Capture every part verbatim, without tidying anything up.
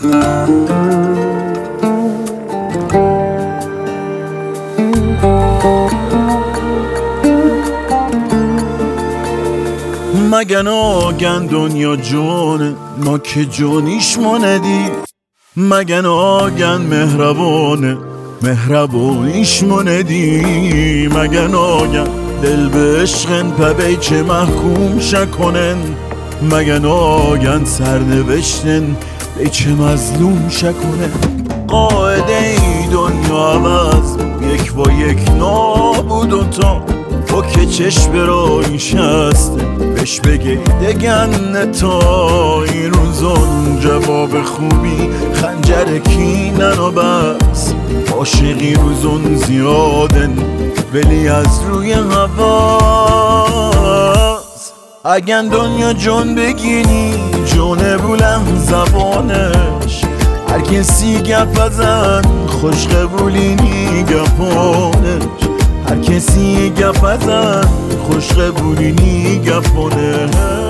مگه ناگن دنیا جونه ما که جونیش موندی، مگه ناگن مهربانه مهربانیش موندی، مگه ناگن دل به عشقن پبی چه محکوم شکنن، مگه ناگن سرنوشتن بی چه مظلوم شکنن. قاعده ای دنیا عوض یک با یک نابود و تا با که چشم برای شسته بهش بگی دگن تا این روزان جواب خوبی خنجر کینن و بس عاشقی روزون زیادن ولی از روی هواست. اگن دنیا جون بگینی جونه بلند زبانش، هر کسی گپ ازن خوش قبولینی گپانش، هر کسی گپ ازن خوش قبولینی گپانش.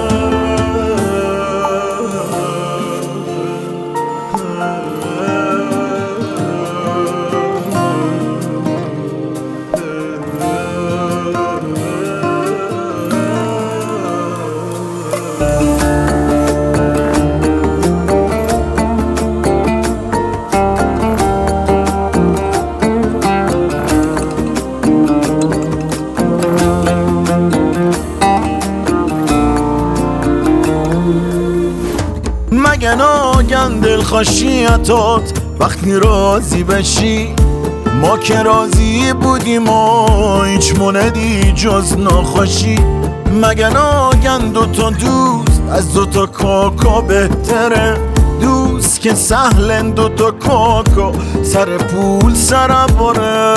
مگه ناگن دلخوشیتات وقتی راضی بشی، ما که راضی بودیم و هیچ موندی جز ناخوشی، مگه ناگن دوتا دوست از دوتا کاکا بهتره، دوست که سهلن دوتا کاکا سر پول سر باره.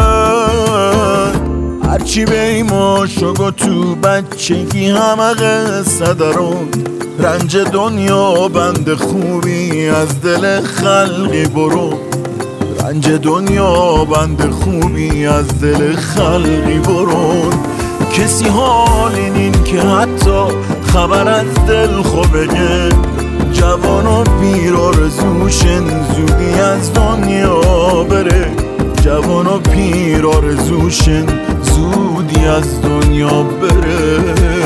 هرچی بیما شگو تو بچگی همه قصه دارون، رنج دنیا بند خوبی از دل خلقی برو، رنج دنیا بند خوبی از دل خلقی برون. کسی حال این که حتی خبر از دل خوبه، جوان و پیر آرزوشن زودی از دنیا بره، جوان و پیر آرزوشن زودی از دنیا بره.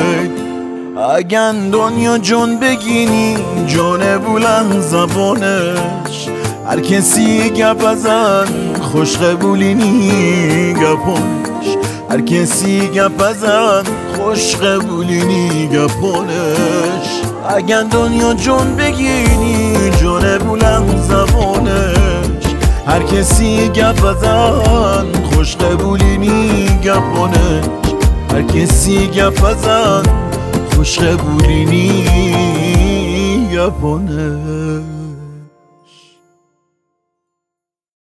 اگن دنیا جون بگینی جون بلند زبانش، هر کسی گپ ازن خوش قبولینی گپانش، هر کسی گپ ازن خوش قبولینی گپانش. اگن دنیا جون بگینی جون بلند زبانش، هر کسی گپ ازن خوش قبولینی گپانش، هر کسی گپ ازن خوش قبولینی گپانه.